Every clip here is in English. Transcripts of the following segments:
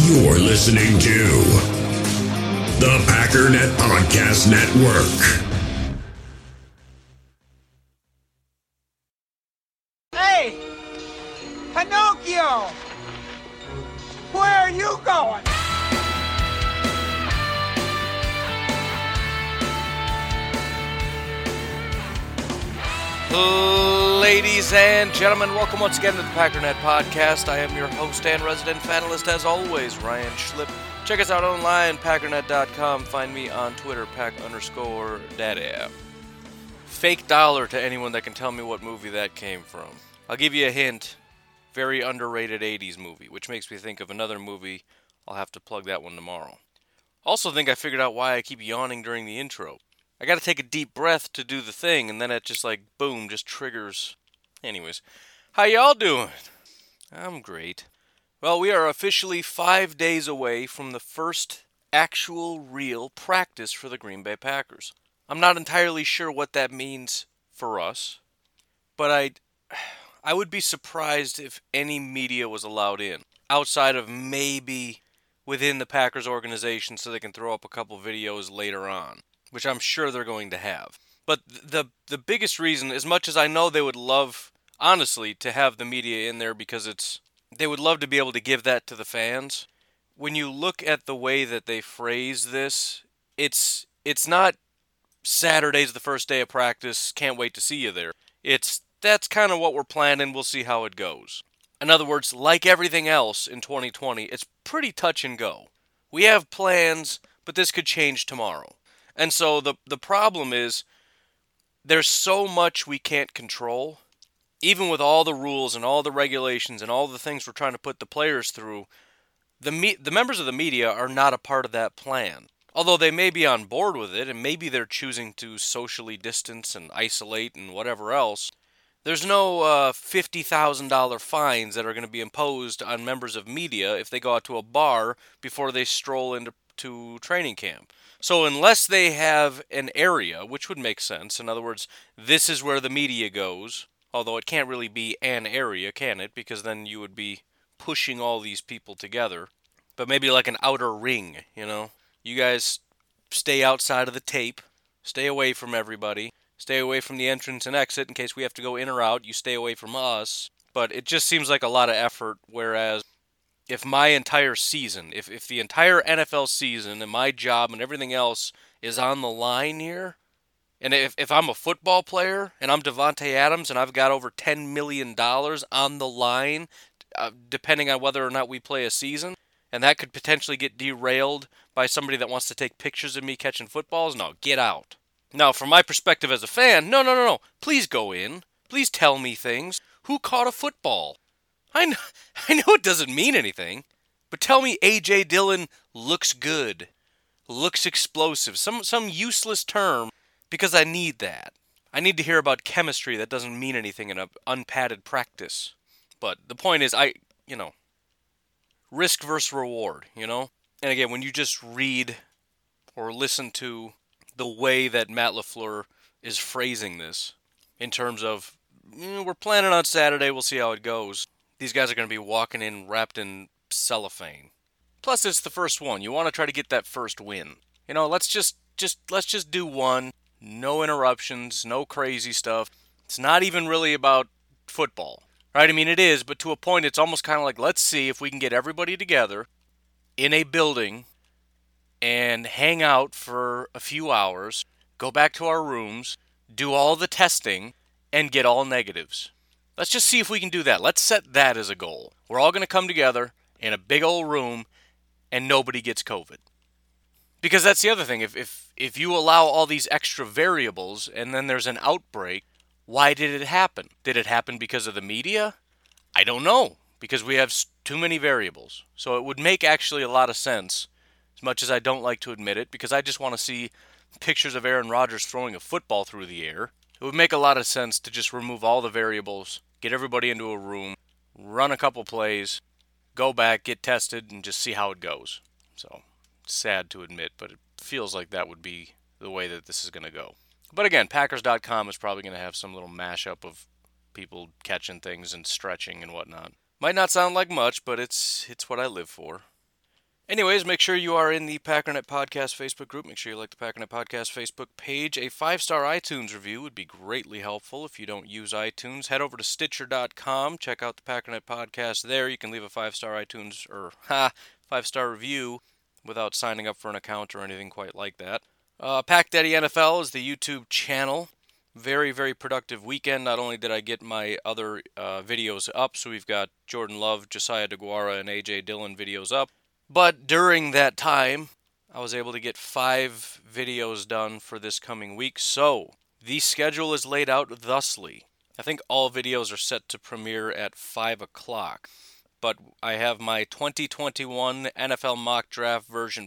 You're listening to the Packernet Podcast Network. Hey! Pinocchio! Where are you going? Ladies and gentlemen, welcome once again to the Packernet Podcast. I am your host and resident fanalist, as always, Ryan Schlip. Check us out online, packernet.com. Find me on Twitter, pack_daddy. Fake dollar to anyone that can tell me what movie that came from. I'll give you a hint. Very underrated 80s movie, which makes me think of another movie. I'll have to plug that one tomorrow. Also think I figured out why I keep yawning during the intro. I gotta take a deep breath to do the thing, and then it just boom, just triggers. Anyways, how y'all doing? I'm great. Well, we are officially 5 days away from the first actual real practice for the Green Bay Packers. I'm not entirely sure what that means for us, but I would be surprised if any media was allowed in, outside of maybe within the Packers organization so they can throw up a couple videos later on, which I'm sure they're going to have. But the biggest reason, as much as I know they would love, honestly, to have the media in there because they would love to be able to give that to the fans. When you look at the way that they phrase this, it's not Saturday's the first day of practice, can't wait to see you there. That's kind of what we're planning, we'll see how it goes. In other words, like everything else in 2020, it's pretty touch and go. We have plans, but this could change tomorrow. And so the problem is, there's so much we can't control. Even with all the rules and all the regulations and all the things we're trying to put the players through, the members of the media are not a part of that plan. Although they may be on board with it, and maybe they're choosing to socially distance and isolate and whatever else, there's no $50,000 fines that are going to be imposed on members of media if they go out to a bar before they stroll into training camp. So unless they have an area, which would make sense, in other words, this is where the media goes, although it can't really be an area, can it? Because then you would be pushing all these people together. But maybe like an outer ring, you know? You guys stay outside of the tape, stay away from everybody, stay away from the entrance and exit in case we have to go in or out, you stay away from us. But it just seems like a lot of effort, whereas if my entire season, if the entire NFL season and my job and everything else is on the line here, and if I'm a football player and I'm Davante Adams and I've got over $10 million on the line, depending on whether or not we play a season, and that could potentially get derailed by somebody that wants to take pictures of me catching footballs, no, get out. Now, from my perspective as a fan, no, please go in. Please tell me things. Who caught a football? I know it doesn't mean anything, but tell me A.J. Dillon looks good, looks explosive, some useless term, because I need that. I need to hear about chemistry that doesn't mean anything in an unpadded practice. But the point is, risk versus reward, you know? And again, when you just read or listen to the way that Matt LaFleur is phrasing this, in terms of, we're planning on Saturday, we'll see how it goes. These guys are going to be walking in wrapped in cellophane. Plus, it's the first one. You want to try to get that first win. You know, let's just do one. No interruptions, no crazy stuff. It's not even really about football, right? I mean, it is, but to a point, it's almost kind of like, let's see if we can get everybody together in a building and hang out for a few hours, go back to our rooms, do all the testing, and get all negatives. Let's just see if we can do that. Let's set that as a goal. We're all going to come together in a big old room and nobody gets COVID. Because that's the other thing. If you allow all these extra variables and then there's an outbreak, why did it happen? Did it happen because of the media? I don't know. Because we have too many variables. So it would make actually a lot of sense, as much as I don't like to admit it, because I just want to see pictures of Aaron Rodgers throwing a football through the air. It would make a lot of sense to just remove all the variables, get everybody into a room, run a couple plays, go back, get tested, and just see how it goes. So, sad to admit, but it feels like that would be the way that this is going to go. But again, Packers.com is probably going to have some little mashup of people catching things and stretching and whatnot. Might not sound like much, but it's what I live for. Anyways, make sure you are in the Packernet Podcast Facebook group. Make sure you like the Packernet Podcast Facebook page. A 5-star iTunes review would be greatly helpful. If you don't use iTunes, head over to Stitcher.com. Check out the Packernet Podcast there. You can leave a 5-star iTunes or 5-star review without signing up for an account or anything quite like that. Pack Daddy NFL is the YouTube channel. Very, very productive weekend. Not only did I get my other videos up, so we've got Jordan Love, Josiah DeGuara, and A.J. Dillon videos up, but during that time, I was able to get 5 videos done for this coming week. So, the schedule is laid out thusly. I think all videos are set to premiere at 5 o'clock. But I have my 2021 NFL Mock Draft version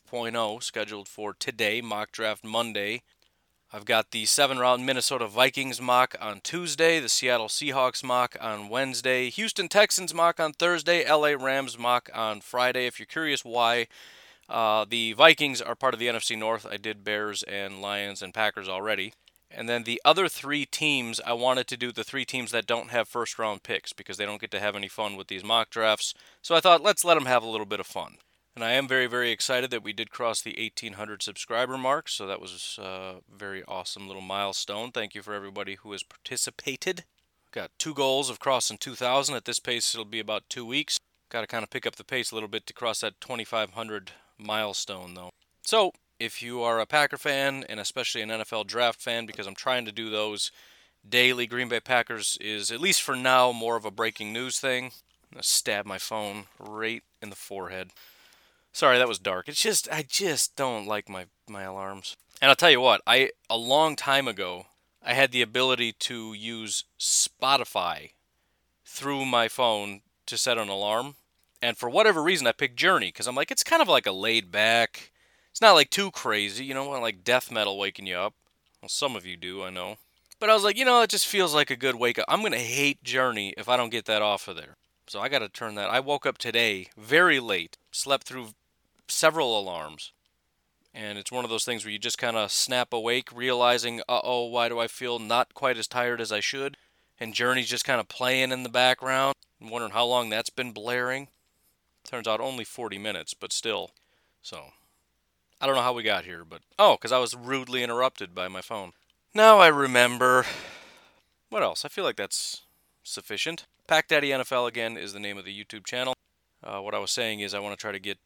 5.0 scheduled for today, Mock Draft Monday. I've got the 7-round Minnesota Vikings mock on Tuesday, the Seattle Seahawks mock on Wednesday, Houston Texans mock on Thursday, LA Rams mock on Friday. If you're curious why the Vikings are part of the NFC North, I did Bears and Lions and Packers already. And then the other 3 teams, I wanted to do the 3 teams that don't have first-round picks because they don't get to have any fun with these mock drafts. So I thought, let's let them have a little bit of fun. And I am very, very excited that we did cross the 1,800 subscriber mark, so that was a very awesome little milestone. Thank you for everybody who has participated. Got 2 goals of crossing 2,000. At this pace, it'll be about 2 weeks. Got to kind of pick up the pace a little bit to cross that 2,500 milestone, though. So, if you are a Packer fan, and especially an NFL draft fan, because I'm trying to do those daily, Green Bay Packers is, at least for now, more of a breaking news thing. I'm going to stab my phone right in the forehead. Sorry, that was dark. It's just, I just don't like my alarms. And I'll tell you what, a long time ago, I had the ability to use Spotify through my phone to set an alarm. And for whatever reason, I picked Journey, because I'm like, it's kind of like a laid back, it's not like too crazy, you know, like death metal waking you up. Well, some of you do, I know. But I was like, it just feels like a good wake up. I'm going to hate Journey if I don't get that off of there. So I got to turn that. I woke up today very late, slept through several alarms, and it's one of those things where you just kind of snap awake, realizing, why do I feel not quite as tired as I should? And Journey's just kind of playing in the background. I'm wondering how long that's been blaring. Turns out only 40 minutes, but still. So, I don't know how we got here, but... because I was rudely interrupted by my phone. Now I remember. What else? I feel like that's sufficient. Pack Daddy NFL, again, is the name of the YouTube channel. What I was saying is I want to try to get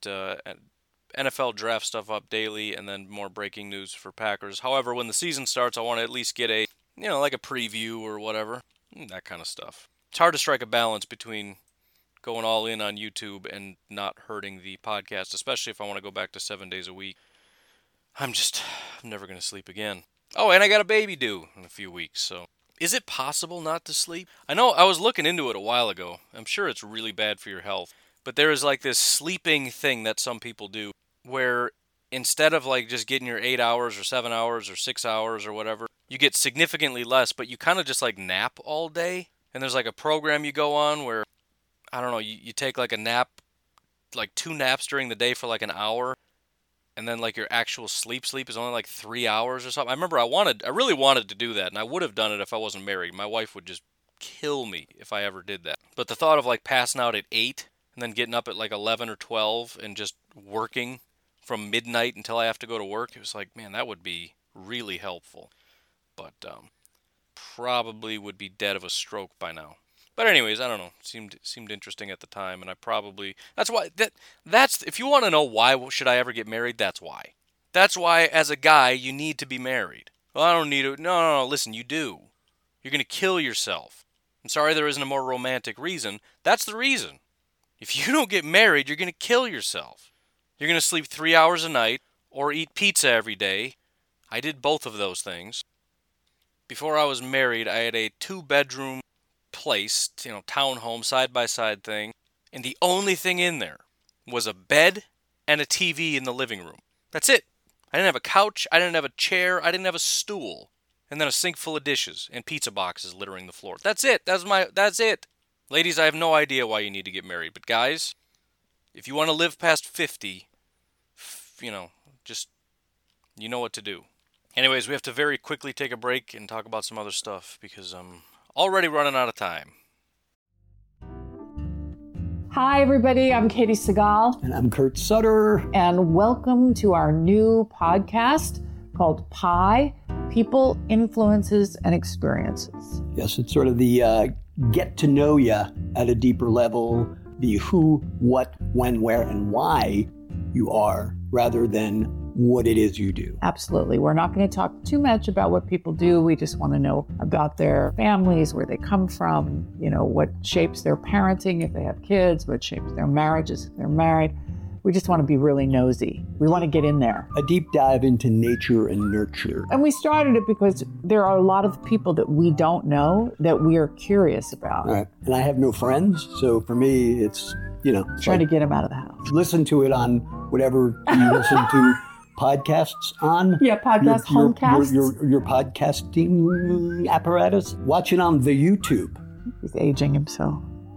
NFL draft stuff up daily and then more breaking news for Packers. However, when the season starts, I want to at least get a, like a preview or whatever. That kind of stuff. It's hard to strike a balance between going all in on YouTube and not hurting the podcast, especially if I want to go back to 7 days a week. I'm never going to sleep again. Oh, and I got a baby due in a few weeks, so... Is it possible not to sleep? I know I was looking into it a while ago. I'm sure it's really bad for your health. But there is like this sleeping thing that some people do where instead of like just getting your 8 hours or 7 hours or 6 hours or whatever, you get significantly less, but you kind of just like nap all day. And there's like a program you go on where, I don't know, you take like a nap, like 2 naps during the day for like an hour. And then like your actual sleep is only like 3 hours or something. I remember I really wanted to do that, and I would have done it if I wasn't married. My wife would just kill me if I ever did that. But the thought of like passing out at 8 and then getting up at like 11 or 12 and just working from midnight until I have to go to work, it was like, man, that would be really helpful. But probably would be dead of a stroke by now. But anyways, I don't know. Seemed interesting at the time, and I probably... That's why... That's if you want to know why should I ever get married, that's why. That's why, as a guy, you need to be married. Well, I don't need to... No, listen, you do. You're going to kill yourself. I'm sorry there isn't a more romantic reason. That's the reason. If you don't get married, you're going to kill yourself. You're going to sleep 3 hours a night, or eat pizza every day. I did both of those things. Before I was married, I had a 2-bedroom place, townhome, side-by-side thing, and the only thing in there was a bed and a TV in the living room. That's it. I didn't have a couch, I didn't have a chair, I didn't have a stool, and then a sink full of dishes and pizza boxes littering the floor. That's it. That's it. Ladies, I have no idea why you need to get married, but guys, if you want to live past 50, just, you know what to do. Anyways, we have to very quickly take a break and talk about some other stuff, because I'm already running out of time. Hi, everybody. I'm Katie Segal. And I'm Kurt Sutter. And welcome to our new podcast called PIE, People, Influences, and Experiences. Yes, it's sort of the get to know you at a deeper level, the who, what, when, where, and why you are, rather than what it is you do. Absolutely. We're not going to talk too much about what people do. We just want to know about their families, where they come from, what shapes their parenting if they have kids, what shapes their marriages if they're married. We just want to be really nosy. We want to get in there. A deep dive into nature and nurture. And we started it because there are a lot of people that we don't know that we are curious about. All right. And I have no friends, so for me, it's, trying to get them out of the house. Listen to it on whatever you listen to podcasts on. Yeah, homecasts. Your podcasting apparatus. Watch it on the YouTube. He's aging himself.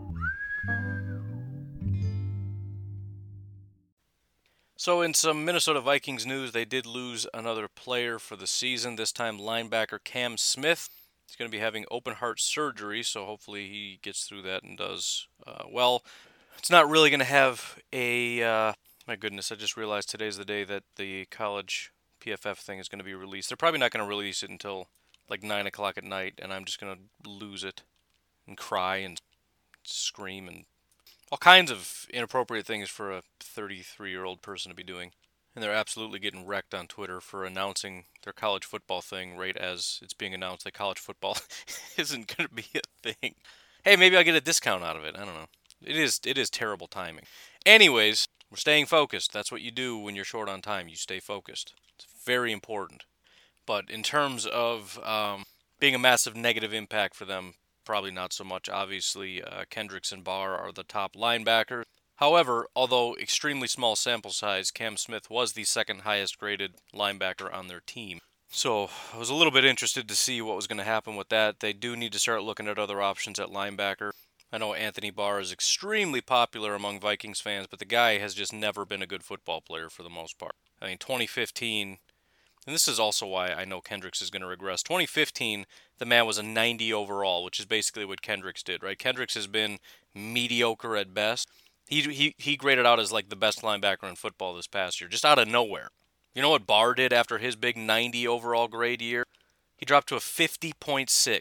So in some Minnesota Vikings news, they did lose another player for the season, this time linebacker Cam Smith. He's going to be having open heart surgery, so hopefully he gets through that and does well. It's not really going to have a... my goodness, I just realized today's the day that the college PFF thing is going to be released. They're probably not going to release it until like 9 o'clock at night, and I'm just going to lose it and cry and scream and all kinds of inappropriate things for a 33-year-old person to be doing. And they're absolutely getting wrecked on Twitter for announcing their college football thing right as it's being announced that college football isn't going to be a thing. Hey, maybe I'll get a discount out of it. I don't know. It is terrible timing. Anyways, we're staying focused. That's what you do when you're short on time. You stay focused. It's very important. But in terms of being a massive negative impact for them, probably not so much. Obviously, Kendricks and Barr are the top linebackers. However, although extremely small sample size, Cam Smith was the second highest graded linebacker on their team. So I was a little bit interested to see what was going to happen with that. They do need to start looking at other options at linebacker. I know Anthony Barr is extremely popular among Vikings fans, but the guy has just never been a good football player for the most part. I mean, 2015, and this is also why I know Kendricks is going to regress. 2015, the man was a 90 overall, which is basically what Kendricks did, right? Kendricks has been mediocre at best. He graded out as like the best linebacker in football this past year, just out of nowhere. You know what Barr did after his big 90 overall grade year? He dropped to a 50.6.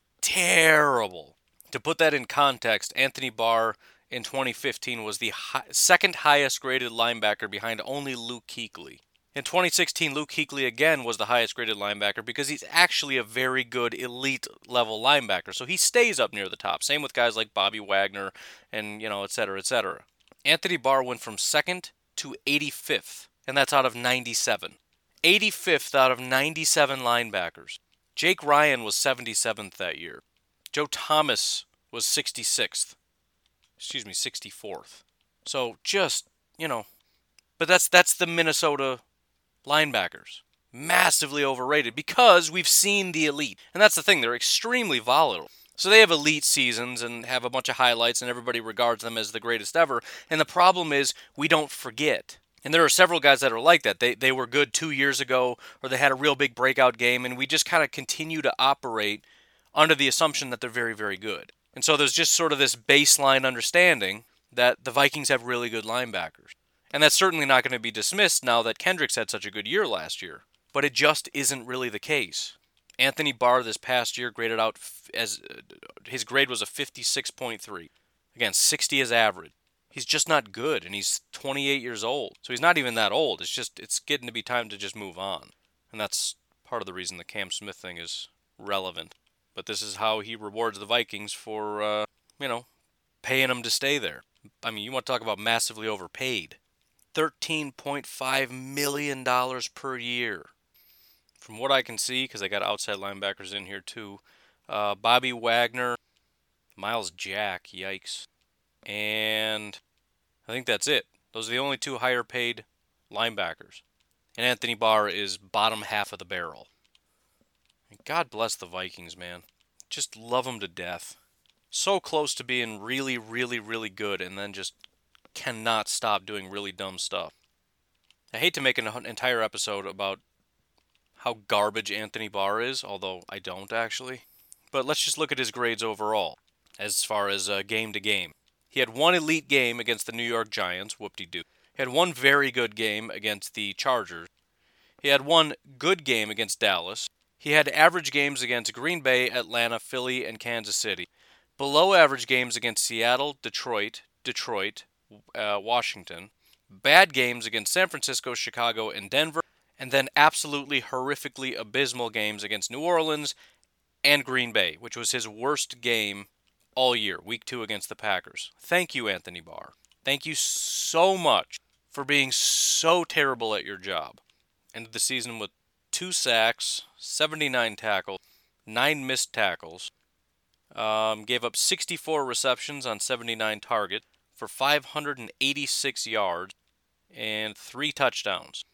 Terrible. To put that in context, Anthony Barr in 2015 was the second highest graded linebacker behind only Luke Kuechly. In 2016, Luke Kuechly again was the highest graded linebacker because he's actually a very good elite level linebacker. So he stays up near the top. Same with guys like Bobby Wagner and, et cetera, et cetera. Anthony Barr went from 2nd to 85th, and that's out of 97. 85th out of 97 linebackers. Jake Ryan was 77th that year. Joe Thomas was 64th. So just, but that's the Minnesota linebackers. Massively overrated because we've seen the elite. And that's the thing, they're extremely volatile. So they have elite seasons and have a bunch of highlights and everybody regards them as the greatest ever. And the problem is we don't forget. And there are several guys that are like that. They were good 2 years ago or they had a real big breakout game and we just kind of continue to operate under the assumption that they're very, very good. And so there's just sort of this baseline understanding that the Vikings have really good linebackers. And that's certainly not going to be dismissed now that Kendricks had such a good year last year. But it just isn't really the case. Anthony Barr this past year graded out as his grade was a 56.3. Again, 60 is average. He's just not good, and he's 28 years old. So he's not even that old. It's getting to be time to just move on. And that's part of the reason the Cam Smith thing is relevant. But this is how he rewards the Vikings for, paying him to stay there. I mean, you want to talk about massively overpaid. $13.5 million per year. From what I can see, because I got outside linebackers in here too, Bobby Wagner, Miles Jack, yikes. And I think that's it. Those are the only two higher paid linebackers. And Anthony Barr is bottom half of the barrel. God bless the Vikings, man. Just love them to death. So close to being really, really, really good and then just cannot stop doing really dumb stuff. I hate to make an entire episode about how garbage Anthony Barr is, although I don't actually. But let's just look at his grades overall, as far as game to game. He had one elite game against the New York Giants, whoop-de-doo. He had one very good game against the Chargers. He had one good game against Dallas. He had average games against Green Bay, Atlanta, Philly, and Kansas City. Below average games against Seattle, Detroit, Washington. Bad games against San Francisco, Chicago, and Denver. And then absolutely horrifically abysmal games against New Orleans and Green Bay, which was his worst game all year, week 2 against the Packers. Thank you, Anthony Barr. Thank you so much for being so terrible at your job. Ended the season with 2 sacks, 79 tackles, 9 missed tackles. Gave up 64 receptions on 79 targets for 586 yards and 3 touchdowns.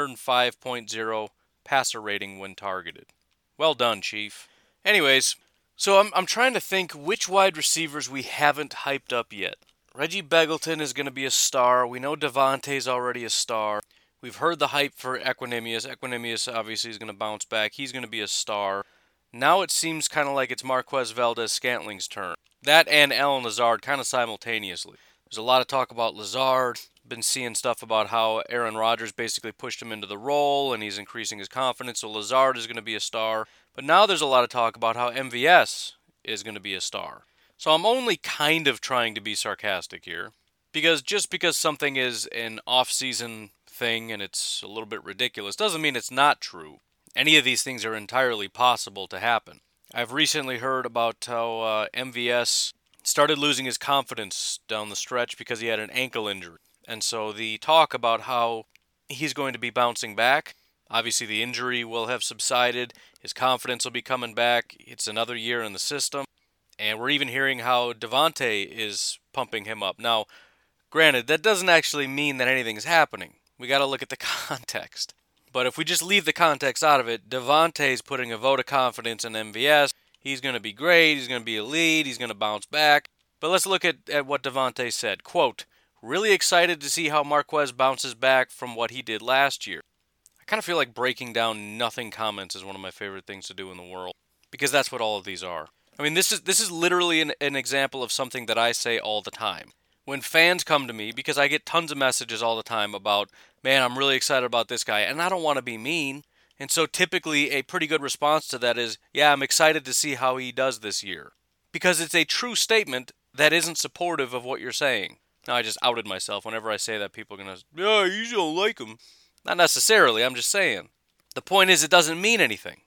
105.0 passer rating when targeted. Well done, Chief. Anyways, so I'm trying to think which wide receivers we haven't hyped up yet. Reggie Begelton is going to be a star. We know Davante's already a star. We've heard the hype for Equanimeous. Equanimeous obviously is going to bounce back. He's going to be a star. Now it seems kind of like it's Marquez Valdes-Scantling's turn. That and Allen Lazard kind of simultaneously. There's a lot of talk about Lazard. Been seeing stuff about how Aaron Rodgers basically pushed him into the role and he's increasing his confidence, so Lazard is going to be a star. But now there's a lot of talk about how MVS is going to be a star. So I'm only kind of trying to be sarcastic here, because just because something is an off-season thing and it's a little bit ridiculous doesn't mean it's not true. Any of these things are entirely possible to happen. I've recently heard about how MVS started losing his confidence down the stretch because he had an ankle injury. And so the talk about how he's going to be bouncing back, obviously the injury will have subsided, his confidence will be coming back, it's another year in the system, and we're even hearing how Davante is pumping him up. Now, granted, that doesn't actually mean that anything's happening. We got to look at the context. But if we just leave the context out of it, Davante's putting a vote of confidence in MVS. He's going to be great, he's going to be elite, he's going to bounce back. But let's look at what Davante said. Quote, "Really excited to see how Marquez bounces back from what he did last year." I kind of feel like breaking down nothing comments is one of my favorite things to do in the world, because that's what all of these are. I mean, this is literally an example of something that I say all the time. When fans come to me, because I get tons of messages all the time about, man, I'm really excited about this guy, and I don't want to be mean. And so typically a pretty good response to that is, yeah, I'm excited to see how he does this year. Because it's a true statement that isn't supportive of what you're saying. Now, I just outed myself. Whenever I say that, people are going to, yeah, you just don't like him. Not necessarily, I'm just saying. The point is, it doesn't mean anything.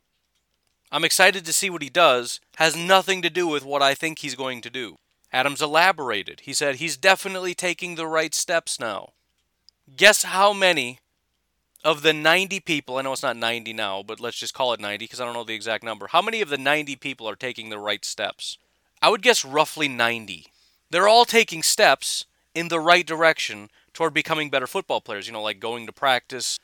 I'm excited to see what he does, has nothing to do with what I think he's going to do. Adams elaborated. He said he's definitely taking the right steps now. Guess how many of the 90 people, I know it's not 90 now, but let's just call it 90 because I don't know the exact number. How many of the 90 people are taking the right steps? I would guess roughly 90. They're all taking steps in the right direction toward becoming better football players, like going to practice,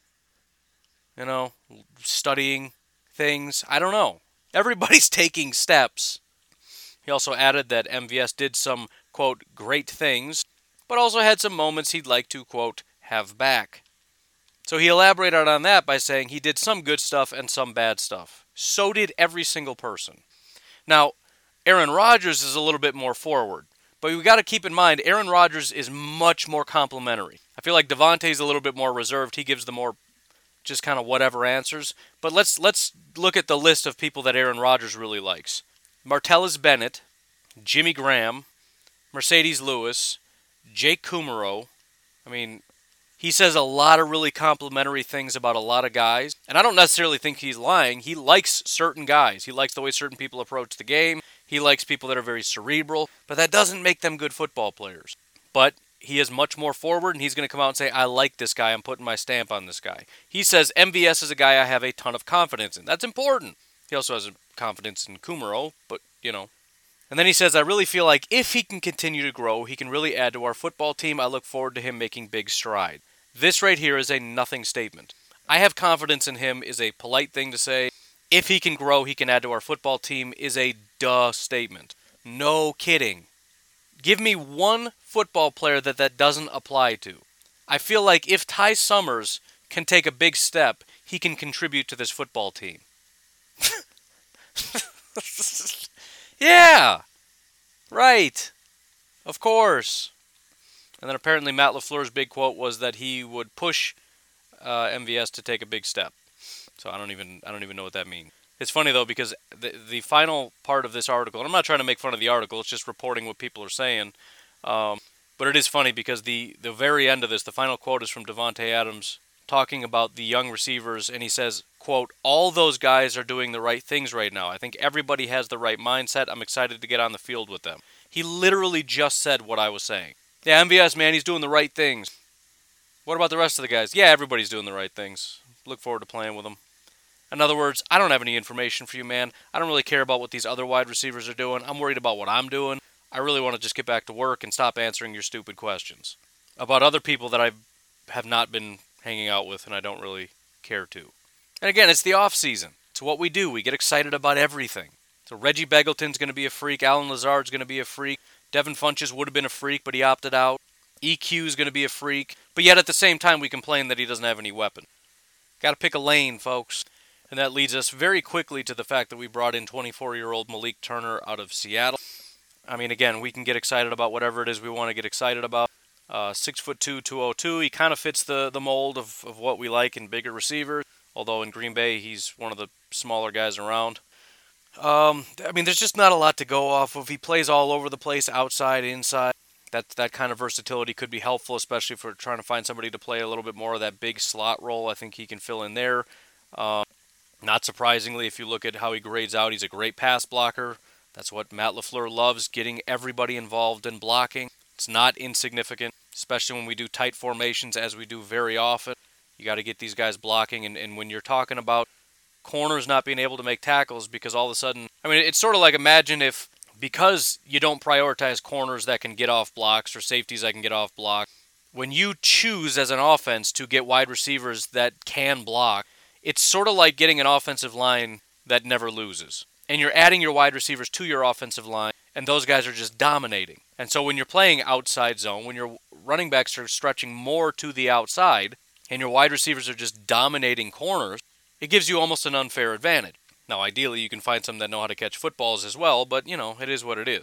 studying things. I don't know. Everybody's taking steps. He also added that MVS did some, quote, great things, but also had some moments he'd like to, quote, have back. So he elaborated on that by saying he did some good stuff and some bad stuff. So did every single person. Now, Aaron Rodgers is a little bit more forward. But we got to keep in mind, Aaron Rodgers is much more complimentary. I feel like Davante's a little bit more reserved. He gives the more just kind of whatever answers. But let's look at the list of people that Aaron Rodgers really likes. Martellus Bennett, Jimmy Graham, Mercedes Lewis, Jake Kumerow. I mean, he says a lot of really complimentary things about a lot of guys. And I don't necessarily think he's lying. He likes certain guys. He likes the way certain people approach the game. He likes people that are very cerebral. But that doesn't make them good football players. But he is much more forward, and he's going to come out and say, I like this guy. I'm putting my stamp on this guy. He says, MVS is a guy I have a ton of confidence in. That's important. He also has confidence in Kumerow, but, And then he says, I really feel like if he can continue to grow, he can really add to our football team. I look forward to him making big strides. This right here is a nothing statement. I have confidence in him is a polite thing to say. If he can grow, he can add to our football team is a duh statement. No kidding. Give me one football player that doesn't apply to. I feel like if Ty Summers can take a big step, he can contribute to this football team. Yeah. Right. Of course. And then apparently Matt LaFleur's big quote was that he would push MVS to take a big step. So I don't even know what that means. It's funny though because the final part of this article, and I'm not trying to make fun of the article, it's just reporting what people are saying. But it is funny because the very end of this, the final quote is from Davante Adams talking about the young receivers, and he says, quote, "All those guys are doing the right things right now. I think everybody has the right mindset. I'm excited to get on the field with them." He literally just said what I was saying. Yeah, MVS, man, he's doing the right things. What about the rest of the guys? Yeah, everybody's doing the right things. Look forward to playing with them. In other words, I don't have any information for you, man. I don't really care about what these other wide receivers are doing. I'm worried about what I'm doing. I really want to just get back to work and stop answering your stupid questions about other people that I have not been hanging out with and I don't really care to. And again, it's the off season. It's what we do. We get excited about everything. So Reggie Begelton's going to be a freak. Allen Lazard's going to be a freak. Devin Funchess would have been a freak, but he opted out. EQ's going to be a freak. But yet at the same time, we complain that he doesn't have any weapon. Got to pick a lane, folks. And that leads us very quickly to the fact that we brought in 24-year-old Malik Turner out of Seattle. I mean, again, we can get excited about whatever it is we want to get excited about. 6'2", 202. He kind of fits the mold of what we like in bigger receivers. Although in Green Bay, he's one of the smaller guys around. I mean, there's just not a lot to go off of. He plays all over the place, outside, inside. That kind of versatility could be helpful, especially if we're trying to find somebody to play a little bit more of that big slot role. I think he can fill in there. Not surprisingly, if you look at how he grades out, he's a great pass blocker. That's what Matt LaFleur loves, getting everybody involved in blocking. It's not insignificant, especially when we do tight formations, as we do very often. You got to get these guys blocking, and when you're talking about corners not being able to make tackles because all of a sudden, I mean, it's sort of like imagine if, because you don't prioritize corners that can get off blocks or safeties that can get off blocks, when you choose as an offense to get wide receivers that can block, it's sort of like getting an offensive line that never loses. And you're adding your wide receivers to your offensive line, and those guys are just dominating. And so when you're playing outside zone, when your running backs are stretching more to the outside, and your wide receivers are just dominating corners, it gives you almost an unfair advantage. Now, ideally, you can find some that know how to catch footballs as well, but, you know, it is what it is.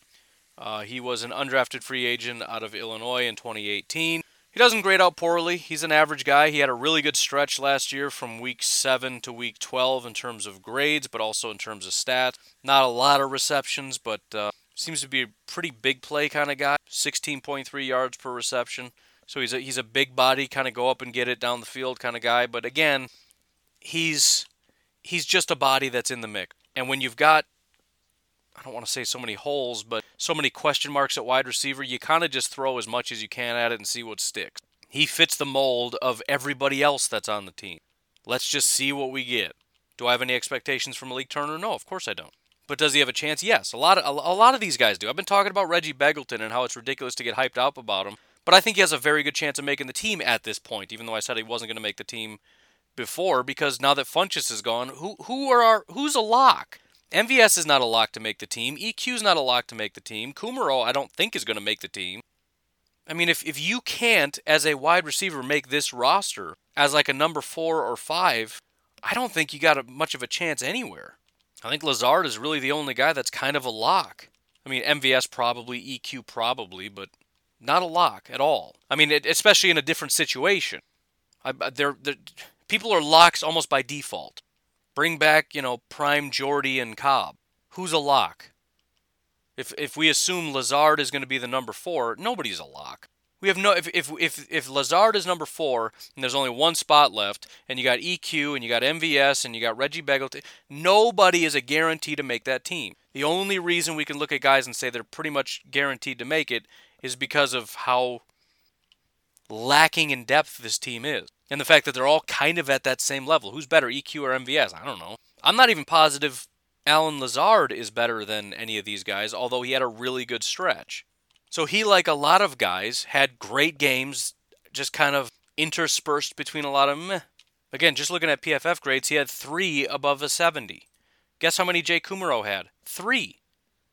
He was an undrafted free agent out of Illinois in 2018. He doesn't grade out poorly. He's an average guy. He had a really good stretch last year from week 7 to week 12 in terms of grades, but also in terms of stats. Not a lot of receptions, but seems to be a pretty big play kind of guy. 16.3 yards per reception. So he's a big body, kind of go up and get it down the field kind of guy. But again, he's just a body that's in the mix. And when you've got, I don't want to say so many holes, but so many question marks at wide receiver, you kind of just throw as much as you can at it and see what sticks. He fits the mold of everybody else that's on the team. Let's just see what we get. Do I have any expectations from Malik Turner? No, of course I don't. But does he have a chance? Yes, a lot of these guys do. I've been talking about Reggie Begelton and how it's ridiculous to get hyped up about him, but I think he has a very good chance of making the team at this point, even though I said he wasn't going to make the team before, because now that Funchess is gone, who's a lock? MVS is not a lock to make the team. EQ's not a lock to make the team. Kumaro, I don't think, is going to make the team. I mean, if you can't, as a wide receiver, make this roster as like a number 4 or 5, I don't think you got much of a chance anywhere. I think Lazard is really the only guy that's kind of a lock. I mean, MVS probably, EQ probably, but not a lock at all. I mean, especially in a different situation. People are locks almost by default. Bring back, prime Jordy and Cobb. Who's a lock? If we assume Lazard is going to be the number 4, nobody's a lock. We have no. If Lazard is number 4 and there's only one spot left, and you got EQ and you got MVS and you got Reggie Begelton, nobody is a guarantee to make that team. The only reason we can look at guys and say they're pretty much guaranteed to make it is because of how lacking in depth this team is. And the fact that they're all kind of at that same level. Who's better, EQ or MVS? I don't know. I'm not even positive Allen Lazard is better than any of these guys, although he had a really good stretch. So he, like a lot of guys, had great games, just kind of interspersed between a lot of meh. Again, just looking at PFF grades, he had 3 above a 70. Guess how many Jay Kumaro had? 3.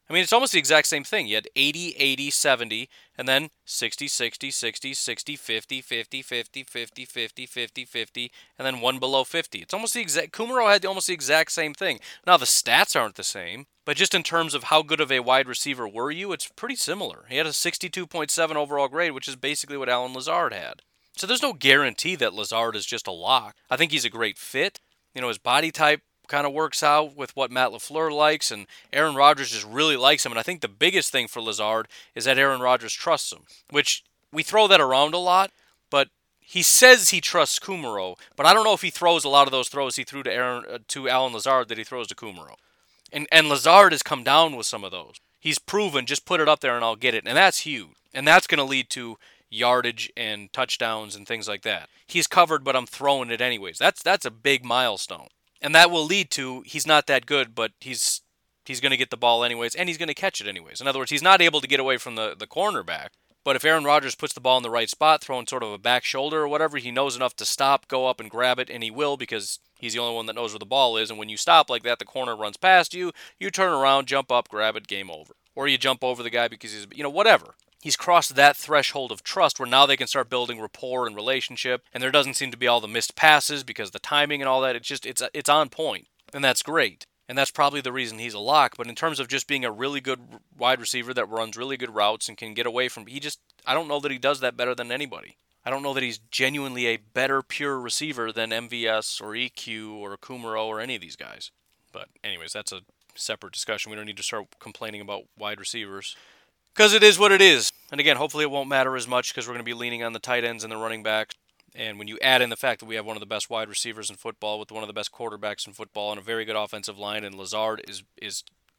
I mean, it's almost the exact same thing. You had 80, 80, 70, and then 60, 60, 60, 60, 50, 50, 50, 50, 50, 50, 50, and then one below 50. It's almost the exact... Kumerow had almost the exact same thing. Now, the stats aren't the same, but just in terms of how good of a wide receiver were you, it's pretty similar. He had a 62.7 overall grade, which is basically what Allen Lazard had. So there's no guarantee that Lazard is just a lock. I think he's a great fit. You know, his body type kind of works out with what Matt LaFleur likes, and Aaron Rodgers just really likes him. And I think the biggest thing for Lazard is that Aaron Rodgers trusts him, which we throw that around a lot, but he says he trusts Kumerow, but I don't know if he throws a lot of those throws he threw to Allen Lazard that he throws to Kumerow. And Lazard has come down with some of those. He's proven, just put it up there and I'll get it, and that's huge. And that's going to lead to yardage and touchdowns and things like that. He's covered, but I'm throwing it anyways. That's a big milestone. And that will lead to, he's not that good, but he's going to get the ball anyways, and he's going to catch it anyways. In other words, he's not able to get away from the cornerback, but if Aaron Rodgers puts the ball in the right spot, throwing sort of a back shoulder or whatever, he knows enough to stop, go up and grab it, and he will because he's the only one that knows where the ball is, and when you stop like that, the corner runs past you, you turn around, jump up, grab it, game over. Or you jump over the guy because he's, whatever. He's crossed that threshold of trust where now they can start building rapport and relationship, and there doesn't seem to be all the missed passes because the timing and all that, it's on point, and that's great. And that's probably the reason he's a lock, but in terms of just being a really good wide receiver that runs really good routes and can get away from, I don't know that he does that better than anybody. I don't know that he's genuinely a better pure receiver than MVS or EQ or Kumerow or any of these guys. But anyways, that's a separate discussion. We don't need to start complaining about wide receivers. Because it is what it is. And again, hopefully it won't matter as much because we're going to be leaning on the tight ends and the running backs. And when you add in the fact that we have one of the best wide receivers in football with one of the best quarterbacks in football and a very good offensive line, and Lazard is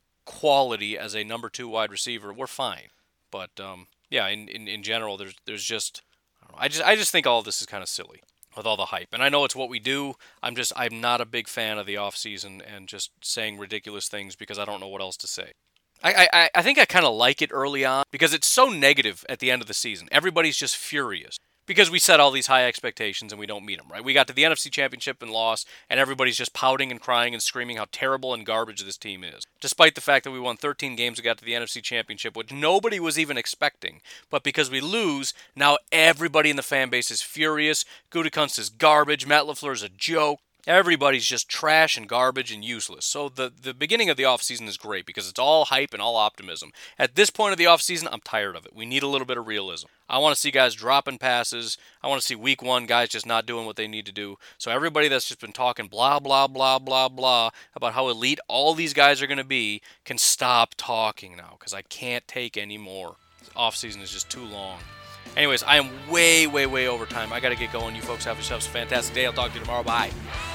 quality as a number 2 wide receiver, we're fine. But yeah, in general, there's just I just think all of this is kind of silly with all the hype. And I know it's what we do. I'm not a big fan of the offseason and just saying ridiculous things because I don't know what else to say. I think I kind of like it early on because it's so negative at the end of the season. Everybody's just furious because we set all these high expectations and we don't meet them, right? We got to the NFC Championship and lost, and everybody's just pouting and crying and screaming how terrible and garbage this team is. Despite the fact that we won 13 games and got to the NFC Championship, which nobody was even expecting. But because we lose, now everybody in the fan base is furious. Gutekunst is garbage. Matt LaFleur is a joke. Everybody's just trash and garbage and useless. So the beginning of the offseason is great because it's all hype and all optimism. At this point of the offseason, I'm tired of it. We need a little bit of realism. I want to see guys dropping passes. I want to see week 1 guys just not doing what they need to do. So everybody that's just been talking blah, blah, blah, blah, blah about how elite all these guys are going to be can stop talking now because I can't take any more. The offseason is just too long. Anyways, I am way, way, way over time. I got to get going. You folks have yourselves a fantastic day. I'll talk to you tomorrow. Bye.